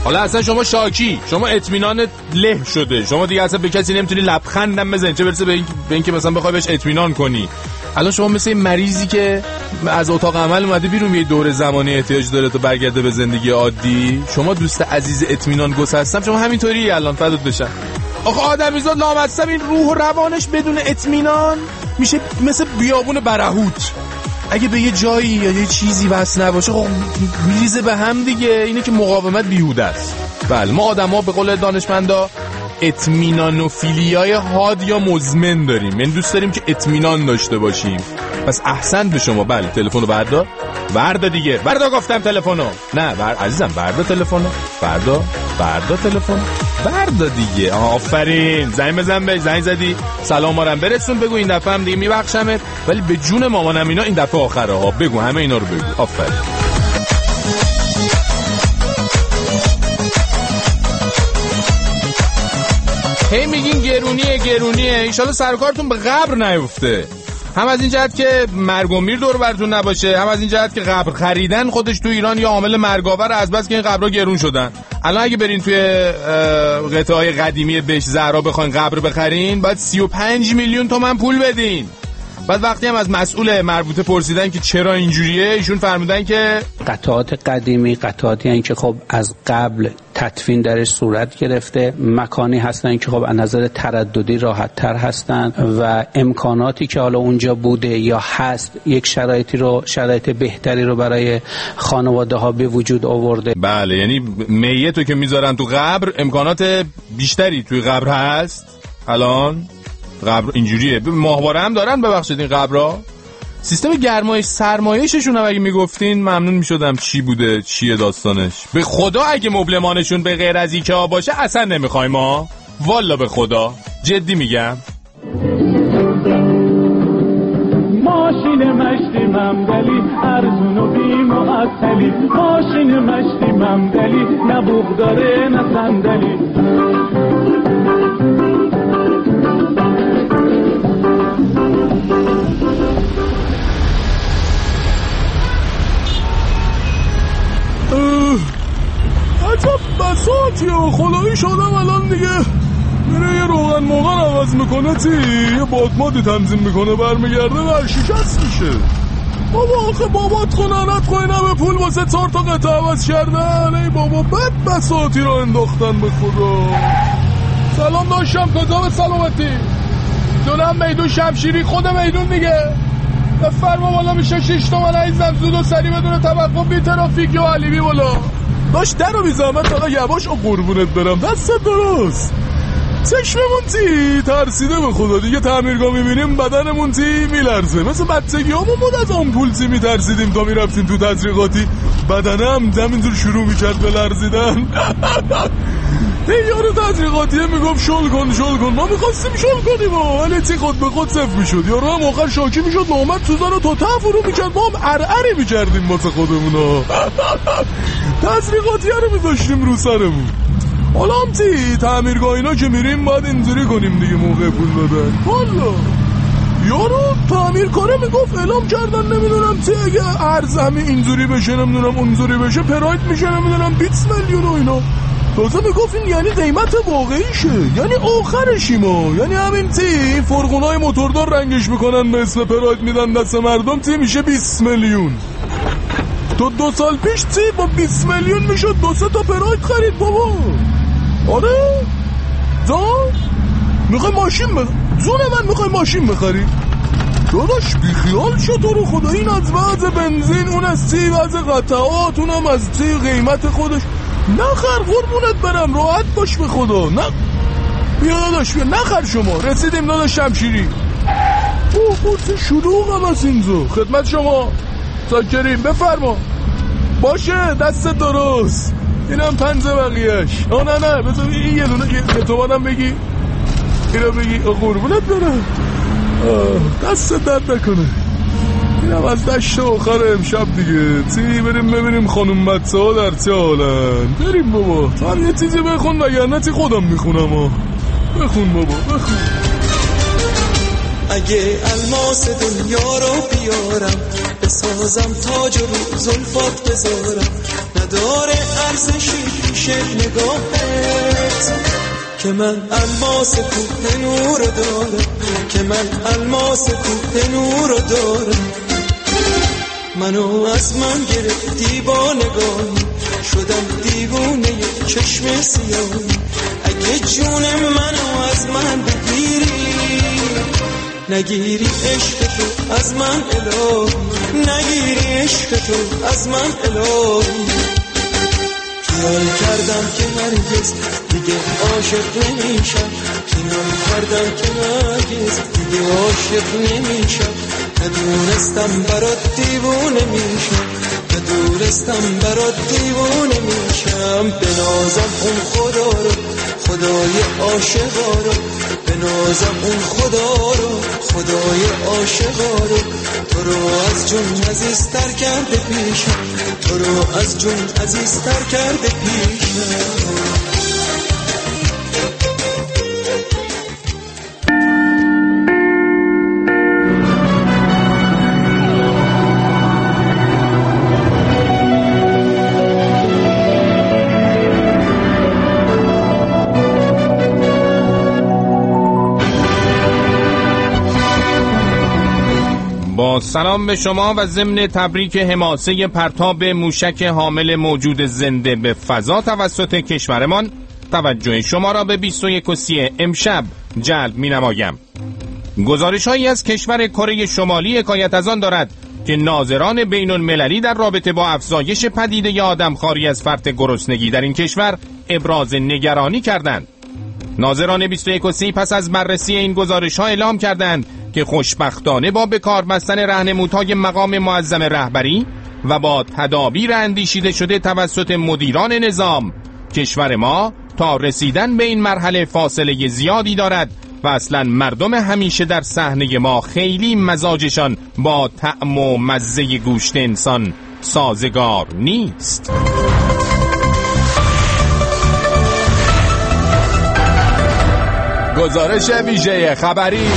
حالا اصلا شما شاکی، شما اطمینان له شده، شما دیگه اصلا به کسی نمیتونی لبخندم بزنی، چه برسه به اینکه مثلا بخوای بهش اطمینان کنی. الان شما مثل این مریضی که از اتاق عمل اومده بیرون، یه دوره زمانی احتیاج داره تا برگرده به زندگی عادی. شما دوست عزیز اطمینان گسستم، شما همینطوری الان فدات بشن. آخه آدمیزاد لامصب این روح و روانش بدون اطمینان میشه مثل بیابون برهوت. اگه به یه جایی یا یه چیزی وصل نباشه خب میریزه به هم دیگه. اینه که مقاومت بیهوده است. بله ما آدما به قول دانشمندا اطمینانوفیلیای حاد یا مزمن داریم، یعنی دوست داریم که اطمینان داشته باشیم. پس احسن به شما. بله تلفنو بردا دیگه، بردا گفتم تلفنو. نه عزیزم بردا تلفنو، بردا تلفن، بردا دیگه. آفرین، زنگ بزن بهش. زنگ زدی سلامارم برسون، بگو این دفعه هم دیگه میبخشمت، ولی به جون مامانم اینا این دفعه آخره ها. بگو همه اینا رو بگو. آفرین. هی میگین گرونیه ایشالا سرکارتون به قبر نیفته. هم از این جهت که مرگ و میر دور براتون نباشه، هم از این جهت که قبر خریدن خودش تو ایران یا عامل مرگاور از بس که این قبرها گرون شدن. الان اگه برین توی قطعه‌های قدیمی بهش زهرا بخواین قبر بخرین باید 35 میلیون تومان پول بدین. بعد وقتی هم از مسئول مربوطه پرسیدن که چرا اینجوریه، ایشون فرمودن که قطعات قدیمی قطعاتی هستند که خب از قبل تدفین درش صورت گرفته، مکانی هستن که خب از نظر ترددی راحت تر هستن و امکاناتی که حالا اونجا بوده یا هست یک شرایط بهتری رو برای خانواده ها به وجود آورده. بله، یعنی میتو که میذارن تو قبر امکانات بیشتری توی قبر هست. الان قبر اینجوریه، ماهواره هم دارن ببخشید این قبرها. سیستم گرمایش سرمایششون هم اگه میگفتین ممنون میشدم. چی بوده چیه داستانش؟ به خدا اگه مبلمانشون به غیر از ایکا باشه اصلا نمیخوایم ما، والا به خدا جدی میگم. ماشین مشتی ممدلی ارزون و بی معطلی، ماشین مشتی ممدلی نه بوق داره نه صندلی. عجب بساطیه، خدایی شدم الان دیگه میره یه روغن موغن عوض میکنه، یه بادمادی تنظیم میکنه، برمیگرده و شکست میشه. بابا آخه بابات خونانت خوی نمه پول واسه 4 تا قطعه عوض کردن. ای بابا بد بساطی رو انداختن به خدا. سلام داشتم، کجا به سلامتی؟ دونم میدون شمشیری، خود میدون دیگه. فرما بالا میشه 6 تومن عزیزم، زود و سری بدون توقف، بی ترافیک و علیبی بالا. داشت در رو بی زحمت آقا یواش و قربونت برم، دست درست. چشممون ترسیده به خدا دیگه، تعمیرگاه میبینیم بدنمون میلرزه، مثل بچگی همون بود از آمپول میترسیدیم تا میرفتیم تو تزریقاتی، بدنم همینجور شروع میکرد به لرزیدن. یارو تزریقاتیه میگفت شل کن ما میخواستیم شل کنیم ولی خود به خود صفر میشد. یارو هم آخر شاکی میشد نامد سوزن و تا فرو میکرد، ما هم ارعری میکردیم واسه خودمون. تزریقاتیه رو میذاشتیم رو سرمون. حالا هم تعمیرگاه اینا که میریم باید اینجوری کنیم دیگه، موقع پول دادن. والا یارو تعمیر کاره میگفت اعلام کردن نمیدونم اگه ارز همه اینجوری بشه نمیدونم اونجوری بشه پراید میشه نمیدونم 20 میلیون و اینا. تازه میگفتین یعنی قیمت واقعیشه، یعنی آخرشی ما، یعنی همین این فرغونای موتوردار رنگش میکنن به اسم پراید میدن دست مردم میشه 20 میلیون. تو 2 سال پیش با 20 میلیون میشد 2-3 تا پراید خرید بابا. آره میخوای ماشین زون من میخوای ماشین بخری؟ داداش بیخیال شد تو رو خدا، این از وضع بنزین، اون از وضع قطعات، اونم از قیمت خودش. نخر قربونت برم، راحت باش به خدا. نه بیا داداش بیا نخر. شما رسیدیم داداش شمشیری. اوه شلوغ هم از اینجا. خدمت شما ساکریم، بفرما. باشه دست درست. اینم 5 بقیهش. نه بذار این یه دونه یه تومنم بگی، اینو بگی. قربونت برم، دست درد نکنه. اینم از دشت آخر امشب دیگه. بریم ببینیم خانم مدسه ها در چه حالن. بریم بابا، تو هم یه چیزی بخون وگرنه خودم میخونم. بخون بابا بخون. اگه الماس دنیا رو بیارم، بسازم تاج رو زلفات بذارم، نداره ارزشی پیش میشه نگاهت که من الماس کوه نور دارم، که من الماس کوه نور دارم. منو از من گرفتی با نگاهی، شدم دیوونه چشم سیاهی. اگه جون منو از من بگیری، نگیری عشق تو از من الهی، نگیری عشق تو از من الهی. خیال کردم که هرگز دیگه عاشق نمیشم، خیال کردم که هرگز دیگه عاشق نمیشم. ندونستم برات دیوونه میشم، ندونستم برات دیوونه میشم. بنازم اون خدا رو، خدای عاشقا رو، بنازم اون خدا رو، خدای عاشقا رو. تو رو از جون عزیزتر کرده پیشم، تو رو از جون عزیزتر کرده پیشم. با سلام به شما و ضمن تبریک حماسه پرتاب موشک حامل موجود زنده به فضا توسط کشورمان، توجه شما را به 21:30 امشب جلب می نمایم. گزارش هایی از کشور کره شمالی حکایت از آن دارد که ناظران بین المللی در رابطه با افزایش پدیده آدمخواری از فرط گرسنگی در این کشور ابراز نگرانی کردند. ناظران 21:30 پس از بررسی این گزارش ها اعلام کردند که خوشبختانه با به کار بستن راهنمودهای مقام معظم رهبری و با تدابیر اندیشیده شده توسط مدیران نظام، کشور ما تا رسیدن به این مرحله فاصله زیادی دارد و اصلا مردم همیشه در صحنه ما خیلی مزاجشان با طعم و مزه گوشت انسان سازگار نیست. گزارش ویژه خبری.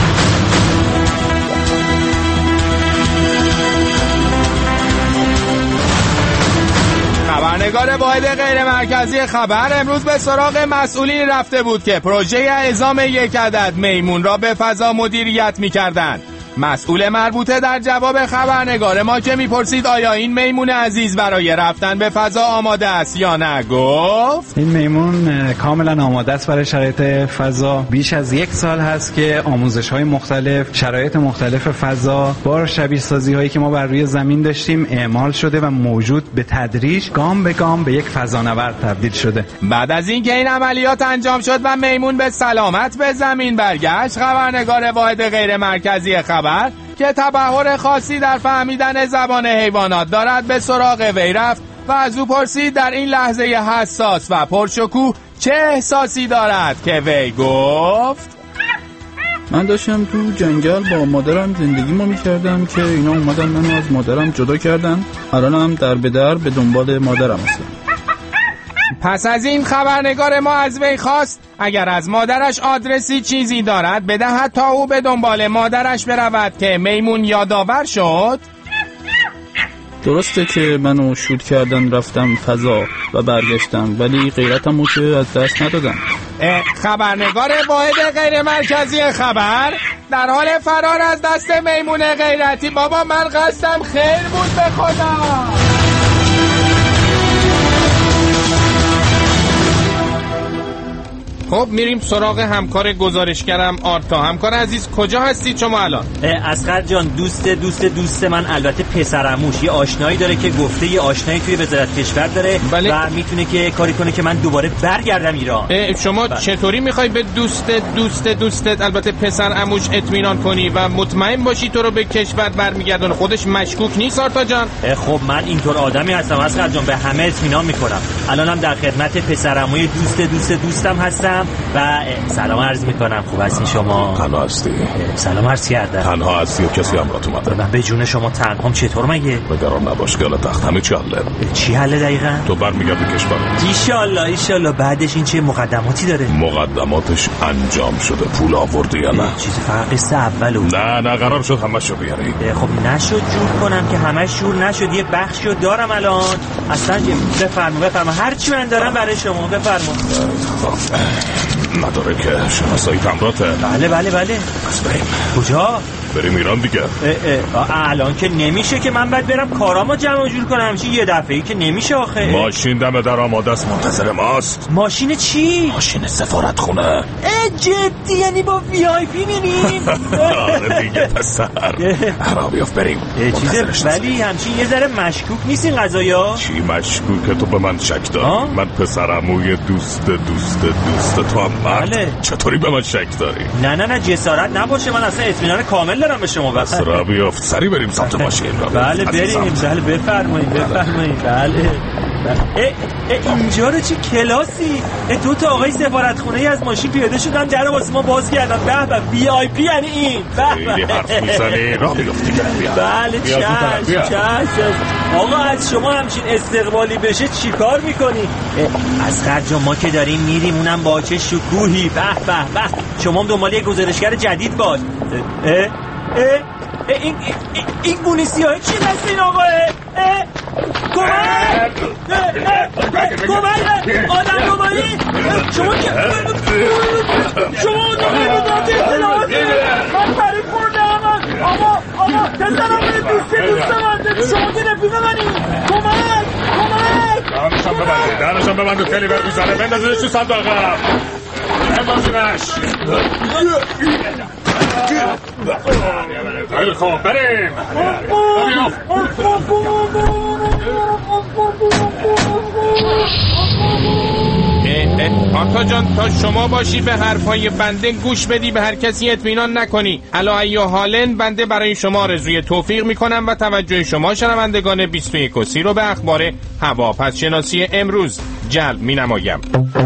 خبرنگار واحد غیر مرکزی خبر امروز به سراغ مسئولین رفته بود که پروژه اعزام 1 عدد میمون را به فضا مدیریت می‌کردند. مسئول مربوطه در جواب خبرنگار ما که میپرسید آیا این میمون عزیز برای رفتن به فضا آماده است یا نه، گفت این میمون کاملا آماده است برای شرایط فضا. بیش از 1 سال هست که آموزش‌های مختلف، شرایط مختلف فضا با شبیه سازی‌هایی که ما بر روی زمین داشتیم اعمال شده و موجود به تدریج گام به گام به یک فضانورد تبدیل شده. بعد از اینکه این عملیات انجام شد و میمون به سلامت به زمین برگشت، خبرنگار واحد غیر مرکزی خبر که تبحر خاصی در فهمیدن زبان حیوانات دارد به سراغ وی رفت و از او پرسید در این لحظه حساس و پرشکوه چه احساسی دارد که وی گفت من داشتم تو جنگل با مادرم زندگیمو میکردم که اینا اومدن منو از مادرم جدا کردن. الانم در به در به دنبال مادرم هستم. پس از این خبرنگار ما از وی خواست اگر از مادرش آدرسی چیزی دارد بدهد تا او به دنبال مادرش برود که میمون یادآور شد. درسته که منو شوت کردن رفتم فضا و برگشتم، ولی غیرتمو که از دست ندادم. خبرنگار واحد غیر مرکزی خبر در حال فرار از دست میمون غیرتی. بابا من قصدم خیر بود به خدا. خب میریم سراغ همکار گزارشگرم آرتا. همکار عزیز کجا هستی شما الان؟ اصغر جان، دوست من البته پسرعموش یه آشنایی داره که گفته یه آشنایی توی وزارت کشور داره و میتونه که کاری کنه که من دوباره برگردم ایران. شما چطوری میخوای به دوستت البته پسرعموش اطمینان کنی و مطمئن باشی تو رو به کشور برمیگردونه؟ خودش مشکوک نیست آرتا جان؟ خب من اینطور آدمی هستم اصغر جان، به همه اطمینان میکنم. الانم در خدمت پسرعموی دوستم هستم و سلام عرض میکنم. خوب هستین شما؟ تنها هستی؟ سلام عرض کردم. تنها هستی یا کسی همراهت اومده؟ من به جون شما تنهام. چطور مگه؟ نگران نباش که تخت همه چی حله. چی حله دقیقاً؟ تو برمیگردی کشور. ایشالله. بعدش این چه مقدماتی داره؟ مقدماتش انجام شده. پول آوردی یا نه؟ چیزی فقط قصه اولو. نه قرار شد همش رو بیاری. خب نشد جور کنم که همش جور نشد. یه بخشی رو دارم الان. اصلا بفرما هر چی من دارم برای شما. بفرما. نداره که شناسایی تمراته. بله. پس بریم. کجا؟ بریم ایران دیگه. الان که نمیشه که من باید برم کارامو جمع جور کنم. همچین یه دفعه‌ای که نمیشه آخه. ماشین دم در آماده است، منتظر ماست. ماشین چی؟ ماشین سفارت خونه. جدی؟ یعنی با VIP میریم؟ آره دیگه پسر. را بیاف بریم. چیزه ولی همچین یه ذره مشکوک نیست این قضایا؟ چی مشکوکه؟ تو به من شک داری؟ من پسر عموی دوست تو هم مرد. بله. چطوری به من شک داری؟ نه جسارت نباشه، من اصلا اطمینان کامل دارم به شما. بس را بیافت سری بریم سمت ماشین. بله بریم. بله بفرمایید. بله. اینجا رو چه کلاسی؟ دو تا آقای سفارتخونه از ماشین پیاده شدن، در واسه ما باز کردن. به VIP یعنی این. خیلی حرف میزنی. را بیافتی. بله چشم. آقا از شما همچین استقبالی بشه چی کار میکنی؟ از خرجا ما که داریم میریم، اونم با چه شکوهی. به شما هم دنبال یک گزارشگر جدید باش. این گونی سیاهی چی دست این آقاه؟ کمک آدم دوبایی. شما که من پرید برده آقا تزنم به دوست من. شما که رفیق منی. کمک دهنشان ببنده. خیلی برگوزنه. بندازیدش تو صندوق عقب. بندازیدش. خیلی خوب بریم. آقا جان تا شما باشی به حرفای بنده گوش بدی، به هر کسی اطمینان نکنی. الا ایو حالن بنده برای شما آرزوی توفیق میکنم و توجه شما شنوندگان 21 رو به اخبار هواپس شناسی امروز جلب مینمایم.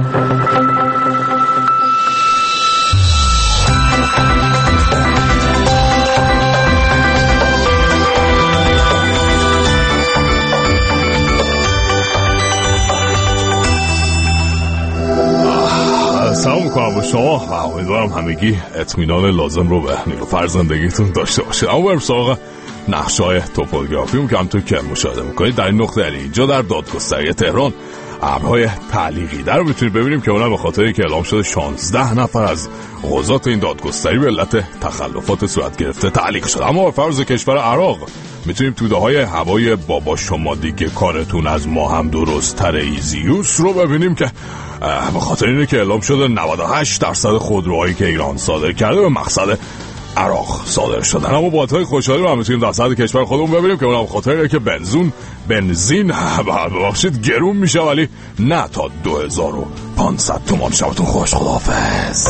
سلام میکنم به شما و امیدوارم همگی اطمینان لازم رو به نیلوفر زندگیتون داشته باشه. اما بریم سراغ نقشه‌های توپوگرافی که همونطور که مشاهده میکنید در این نقطه اینجا در دادگستری تهران ابرهای تعلیقی در میتونید ببینیم که اونها به خاطری که اعلام شده 16 نفر از قضات این دادگستری به علت تخلفات صورت گرفته تعلیق شد. اما به فرض کشور عراق میتونیم توده های هوای بابا شما دیگه کارتون از ما هم درست تر ایزیوس رو ببینیم که به خاطر اینه که اعلام شده 98% خودروهایی که ایران صادر کرده به مقصد عراق صادر شدن. اما بابت‌های خوشحالی رو هم میتونیم در سطح کشور خودمون ببینیم که اونم خاطر اینه که بنزین ببخشید گرون میشه، ولی نه تا 2500 تومان. شبتون خوش. خداحافظ.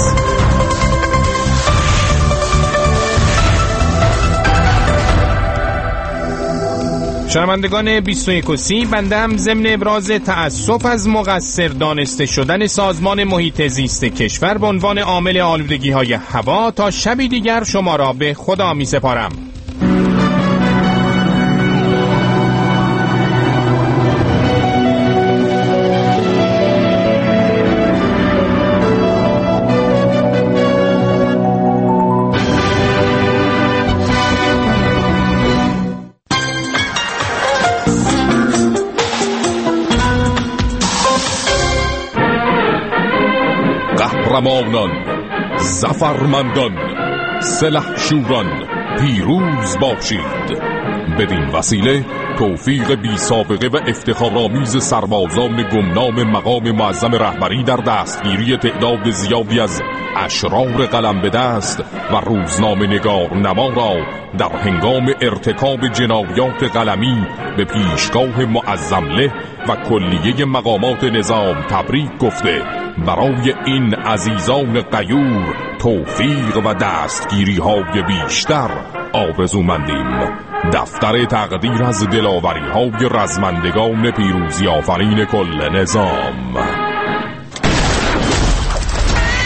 شنوندگان 21 بنده هم ضمن ابراز تأسف از مقصر دانسته شدن سازمان محیط زیست کشور به عنوان عامل آلودگی‌های هوا تا شبی دیگر شما را به خدا می سپارم. قهرمانان، ظفرمندان، سلحشوران پیروز باشید. بدین وسیله توفیق بی سابقه و افتخارآمیز سربازان گمنام مقام معظم رهبری در دستگیری تعداد زیادی از اشرار قلم به دست و روزنامه نگار نما را در هنگام ارتکاب جنایات قلمی به پیشگاه معظمله و کلیه مقامات نظام تبریک گفته برای این عزیزان غیور توفیق و دستگیری های بیشتر آرزومندیم. دفتر تقدیر از دلاوری های رزمندگان پیروزی آفرین کل نظام.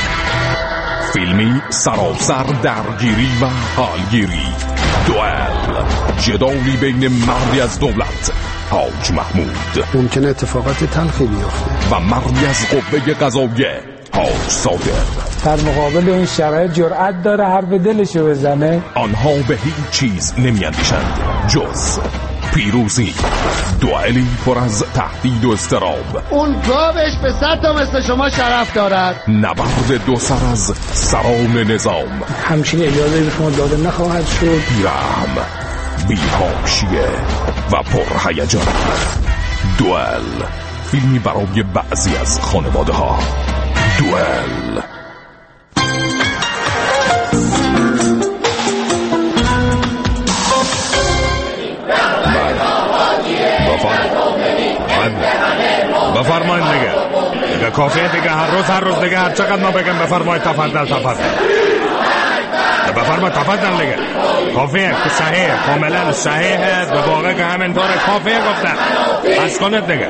فیلمی سراسر درگیری و حالگیری. دوئل، جدالی بین مردی از دولت حاج محمود، ممکنه اتفاقات تلخی بیفته، و مردی از قوه قضاییه حاج صادق. در مقابل این شرایط جرأت داره حرف دلشو بزنه. آنها به هیچ چیز نمی‌اندیشند جز پیروزی. دوئلی پر از تهدید و اضطراب. اون گاوش به 100 تا مثل شما شرف دارد. نبرد دو سر از سران نظام. همچین اجازه به شما داده نخواهد شد. بیرحم، بی‌حاشیه و پرهیجان. دوئل، فیلمی برای بعضی از خانواده ها. دوئل. بفرمایید دیگه کافیه دیگه، هر روز دیگه هر چقدر ما بگم بفرمایید. تفضل بفرمایید تفضل دیگه کافیه. صحیح، کاملا صحیحه، به واقع که همینطوره. کافیه گفتم، بس کنید دیگه.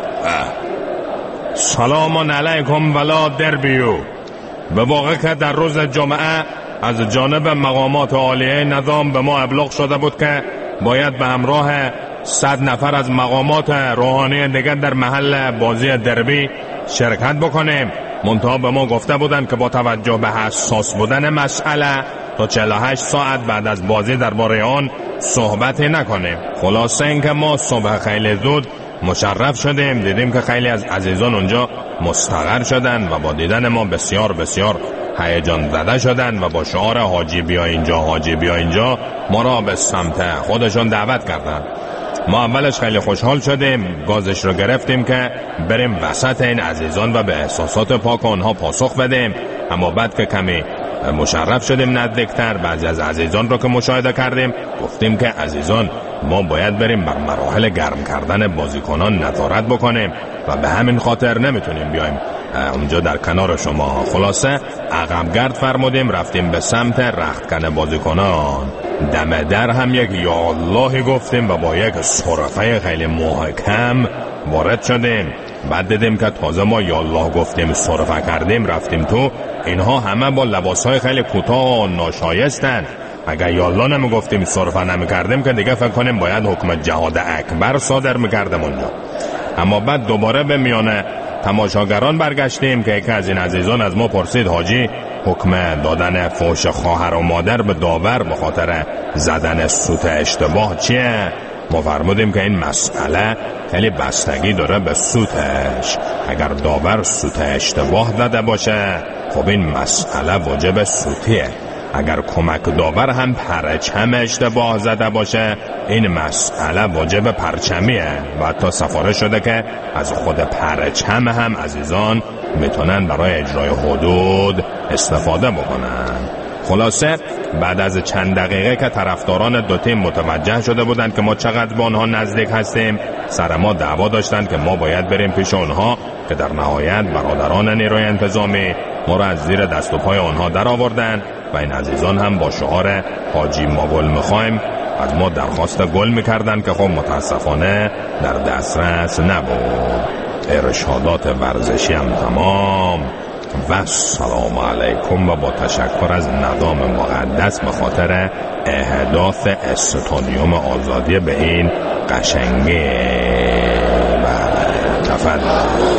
سلام علیکم ولا دربیو. به واقع که در روز جمعه از جانب مقامات عالیه نظام به ما ابلاغ شده بود که باید به همراه 100 نفر از مقامات روحانی دیگر در محل بازی دربی شرکت بکنیم. منتها به ما گفته بودن که با توجه به حساس بودن مسئله تا 48 ساعت بعد از بازی درباره آن صحبتی نکنیم. خلاصه این که ما صبح خیلی زود مشرف شدیم، دیدیم که خیلی از عزیزان اونجا مستقر شدن و با دیدن ما بسیار بسیار هیجان زده شدن و با شعار حاجی بیا اینجا، حاجی بیا اینجا ما را به سمت خودشون دعوت کردن. ما اولش خیلی خوشحال شدیم، گازش رو گرفتیم که بریم وسط این عزیزان و به احساسات پاک آنها پاسخ بدیم. اما بعد که کمی مشرف شدیم نزدیکتر، بعضی از عزیزان رو که مشاهده کردیم گفتیم که عزیزان ما باید بریم بر مراحل گرم کردن بازیکنان نظارت بکنیم و به همین خاطر نمیتونیم بیایم اونجا در کنار شما. خلاصه عقب گرد فرمودیم، رفتیم به سمت رختکن بازیکنان. دم در هم یک یا اللهی گفتیم و با یک صرفه خیلی محکم وارد شدیم. بعد دیدیم که تازه ما یا الله گفتیم، صرفه کردیم، رفتیم تو، اینها همه با لباسهای خیلی کوتاه و ناشایستن. اگر یا الله نمیگفتیم، صرفه نمیکردیم که دیگه فکر کنیم باید حکم جهاد اکبر صادر میکردم اونجا. اما بعد دوباره به میانه تماشاگران برگشتیم که یکی از این عزیزان از ما پرسید حاجی حکم دادن فحش خواهر و مادر به داور به خاطر زدن سوت اشتباه چیه؟ ما فرمودیم که این مسئله خیلی بستگی داره به سوتش. اگر داور سوت اشتباه زده باشه خب این مسئله واجب سوتیه. اگر کمک داور هم پرچم اشتباه زده باشه این مسئله واجب پرچمیه و حتی سفارش شده که از خود پرچم هم عزیزان میتونن برای اجرای حدود استفاده بکنن. خلاصه بعد از چند دقیقه که طرفداران دو تیم متوجه شده بودن که ما چقدر با آنها نزدیک هستیم، سر ما دعوا داشتن که ما باید بریم پیش آنها، که در نهایت برادران نیروی انتظامی ما را از زیر دست و پای آنها در آوردن و این عزیزان هم با شعار حاجی ما گل میخوایم از ما درخواست گل میکردن که خب متاسفانه در دسترس نبود. ارشادات ورزشی هم تمام و سلام علیکم و با تشکر از نظام مقدس به خاطر احداث استادیوم آزادی به این قشنگی. بله تفضل.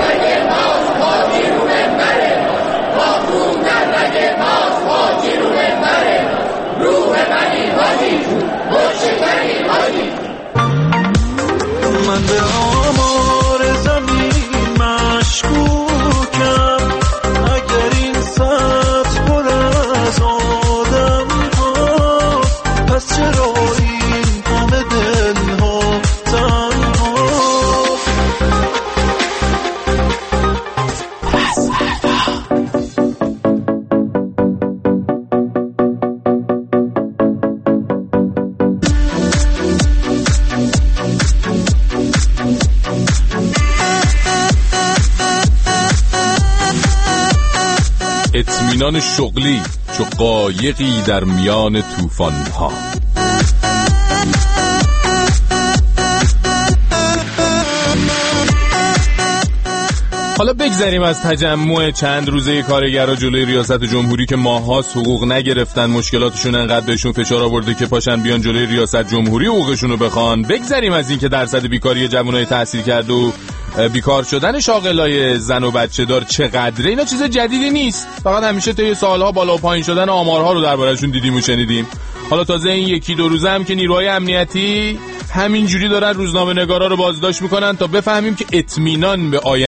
من به آمار زمین مشکوکم، اگر این سطح پر از آدم هاست پس چرا این همه دل ها تنها؟ اطمینان شغلی چو قایقی در میان طوفان‌ها. حالا بگذریم از تجمع چند روزه کارگرها جلوی ریاست جمهوری که ماه‌هاست حقوق نگرفتن، مشکلاتشون انقدر بهشون فشار آورده که پاشن بیان جلوی ریاست جمهوری حقوقشون رو بخوان. بگذریم از این که درصد بیکاری جوانای تحصیل کرده و بیکار شدن شاغلای زن و بچه دار چقدره. اینا چیز جدیدی نیست، فقط همیشه طی سالها بالا و پایین شدن آمارها رو درباره‌شون دیدیم و شنیدیم. حالا تازه این یکی دو روزه هم که نیروهای امنیتی همینجوری دارن روزنامه‌نگارا رو بازداشت میکنن تا بفهمیم که اطمینان به